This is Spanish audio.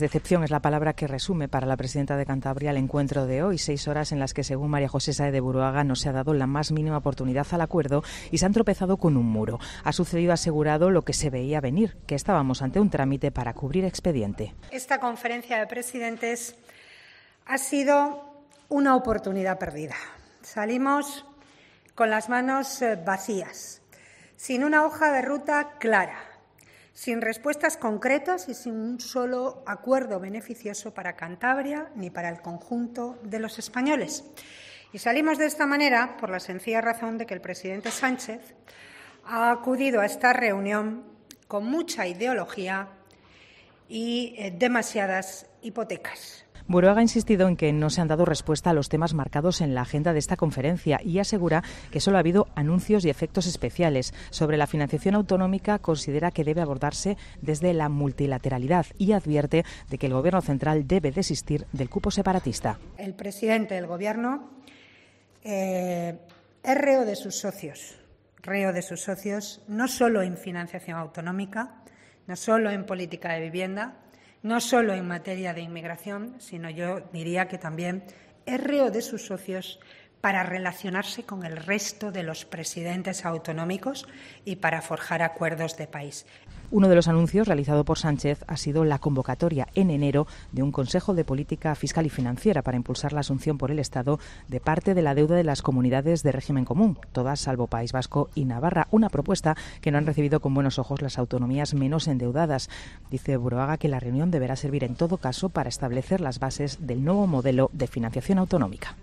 Decepción es la palabra que resume para la presidenta de Cantabria el encuentro de hoy. 6 horas en las que, según María José Sáez de Buruaga, no se ha dado la más mínima oportunidad al acuerdo y se han tropezado con un muro. Ha sucedido, asegurado, lo que se veía venir, que estábamos ante un trámite para cubrir expediente. Esta conferencia de presidentes ha sido una oportunidad perdida. Salimos con las manos vacías, sin una hoja de ruta clara, sin respuestas concretas y sin un solo acuerdo beneficioso para Cantabria ni para el conjunto de los españoles. Y salimos de esta manera por la sencilla razón de que el presidente Sánchez ha acudido a esta reunión con mucha ideología y demasiadas hipotecas. Buruaga ha insistido en que no se han dado respuesta a los temas marcados en la agenda de esta conferencia y asegura que solo ha habido anuncios y efectos especiales. Sobre la financiación autonómica, considera que debe abordarse desde la multilateralidad y advierte de que el Gobierno central debe desistir del cupo separatista. El presidente del Gobierno es reo de sus socios, no solo en financiación autonómica, no solo en política de vivienda, no solo en materia de inmigración, sino yo diría que también es reo de sus socios para relacionarse con el resto de los presidentes autonómicos y para forjar acuerdos de país. Uno de los anuncios realizado por Sánchez ha sido la convocatoria en enero de un Consejo de Política Fiscal y Financiera para impulsar la asunción por el Estado de parte de la deuda de las comunidades de régimen común, todas salvo País Vasco y Navarra, una propuesta que no han recibido con buenos ojos las autonomías menos endeudadas. Dice Buruaga que la reunión deberá servir en todo caso para establecer las bases del nuevo modelo de financiación autonómica.